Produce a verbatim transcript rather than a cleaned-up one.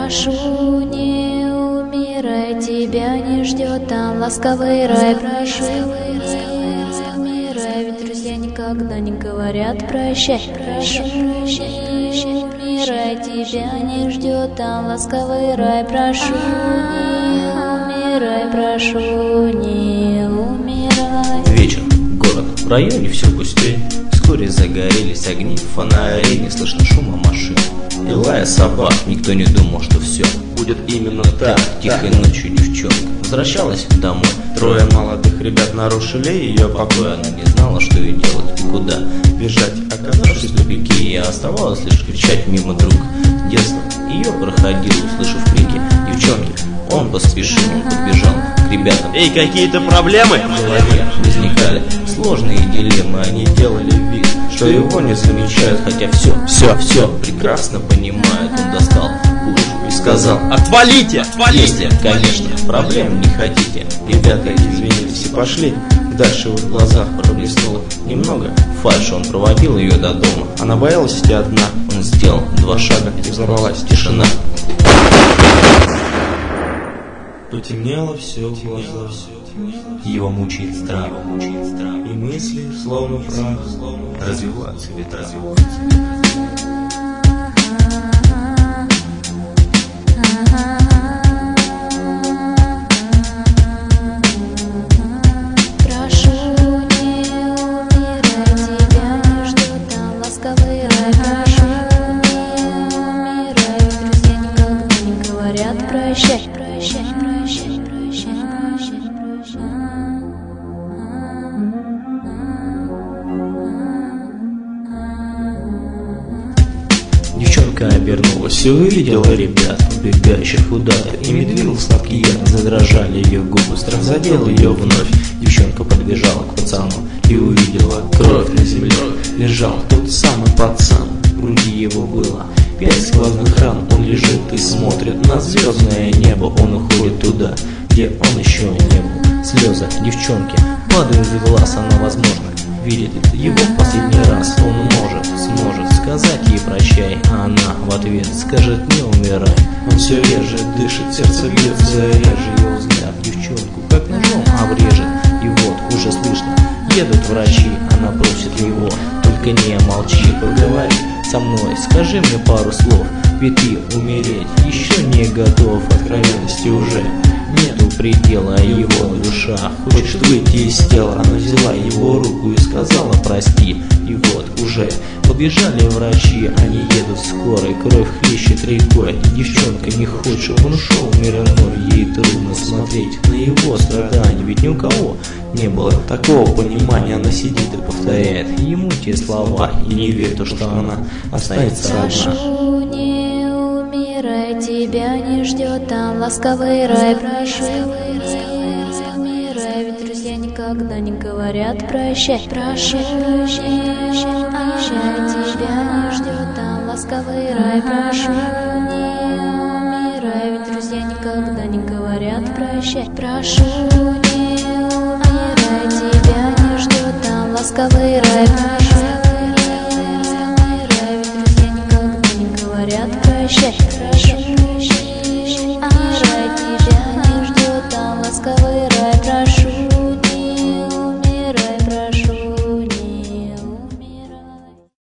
Прошу, не умирай, тебя не ждет там ласковый рай. Прошу, не умирай, ведь друзья никогда не говорят прощай. Прошу, не умирай, тебя не ждет там ласковый рай. Прошу, не умирай, прошу, не умирай. Вечер, город, в районе все пустей. Вскоре загорелись огни, фонари, не слышно шума машин и лая собак. Никто не думал, что все будет именно так. Тихой ночью девчонка возвращалась домой. Трое молодых ребят нарушили ее покой. Она не знала, что ей делать и куда бежать. Оказавшись в тупике, ей оставалось лишь кричать мимо друг. Детство ее проходил, услышав крики девчонки. Он поспешил, он подбежал к ребятам. Эй, какие-то проблемы? В голове возникали сложные дилеммы. Они делали вид, что его не замечают, хотя все, все, все прекрасно понимают. Он достал пушку и сказал: отвалите, отвалите! Если, конечно, проблем не хотите. Ребята извинились и пошли. Дальше в их глазах проблеснуло немного фальши. Он проводил ее до дома. Она боялась идти одна. Он сделал два шага, и взорвалась тишина. Потемнело все в глазах, его мучает страх, и мысли, словно прах, развиваются ветра. Прошу, не умирай, тебя не ждет там ласковый рай. Прошу, не умирай, друзья никогда не говорят прощай. Прощай, прощай, прощай, прощай, прощай. Девчонка обернулась и увидела ребят, убегающих куда-то. Ими двигал сладкий яд, задрожали ее губы, страх задел ее вновь. Девчонка подбежала к пацану и увидела кровь на земле. Лежал тот самый пацан, в груди его было пять сквозных ран. Он лежит и смотрит на звездное небо. Он уходит туда, где он еще не был. Слезы девчонки падают из глаз. Она, возможно, видит его в последний раз. Он может, сможет сказать ей прощай, а она в ответ скажет: не умирай. Он все реже дышит, сердце бьется реже. Его взгляд девчонку как ножом обрежет. И вот уже слышно, едут врачи. Она просит его: только не молчи, поговори со мной, скажи мне пару слов. Ведь ты умереть еще не готов. Откровенности уже нету предела. Его душа хочет выйти из тела. Она взяла его руку и сказала: прости. И вот уже побежали врачи. Они едут скоро, и кровь хлещет рекой. Девчонка не хочет, чтобы он ушел в мир иной. Ей трудно смотреть на его страдания, ведь ни у кого не было такого понимания. Она сидит и повторяет ему те слова, и не верит, что она останется одна. Прошу, не умирай, тебя не ждет там ласковый рай. Прошу, не умирай, ведь друзья никогда не говорят прощай. Прошу, не умирай, тебя не ждет там ласковый рай. Прошу, не умирай, ведь друзья никогда не говорят прощай. Прошу, не умирай, тебя не ждет там ласковый рай.